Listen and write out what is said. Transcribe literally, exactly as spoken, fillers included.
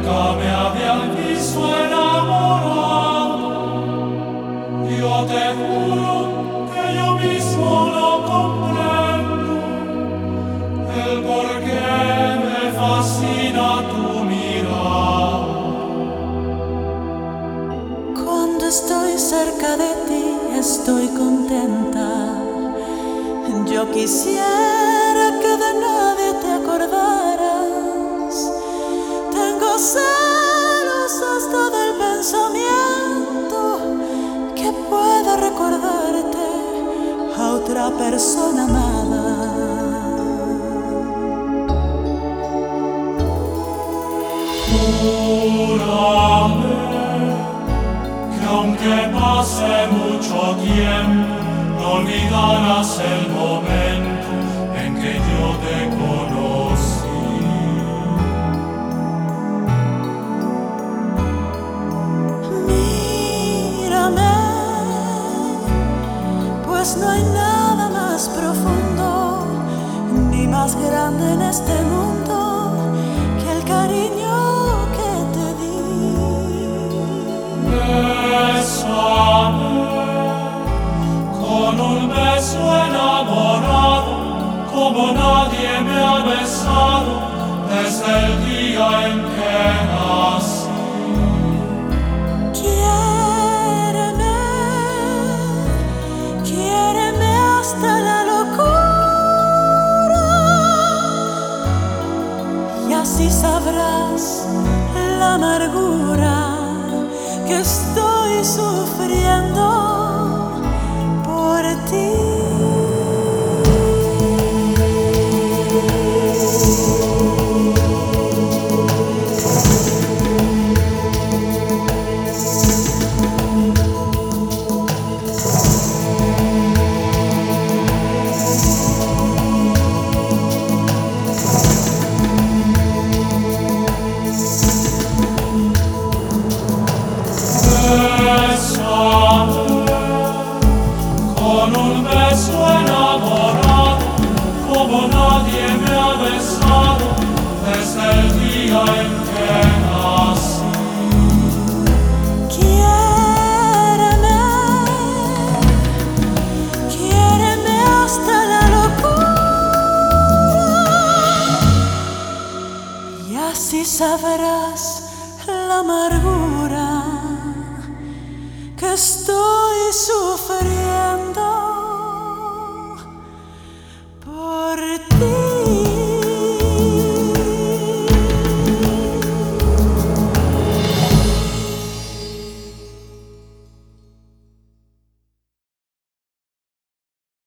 nunca me habían visto enamorado. Yo te juro que yo mismo no comprendo el por qué me fascina tu mirada. Cuando estoy cerca de ti estoy contenta. Yo quisiera que de nadie te acordaras. Tengo celos hasta del pensamiento que pueda recordarte a otra persona amada. Júrame que aunque pase mucho tiempo, no olvidarás el momento en que yo te conocí. Mírame, pues no hay nada más profundo ni más grande en este mundo que el cariño que te di. Bésame con un beso enamorado, como nadie me ha besado desde el día en que nací. Quiéreme, quiéreme hasta la locura, y así sabrás la amargura que estoy sufriendo por ti. Con un beso enamorado, como nadie me ha besado desde el día en que nací. Quiéreme, quiéreme hasta la locura, y así sabrás la amargura que estoy sufriendo.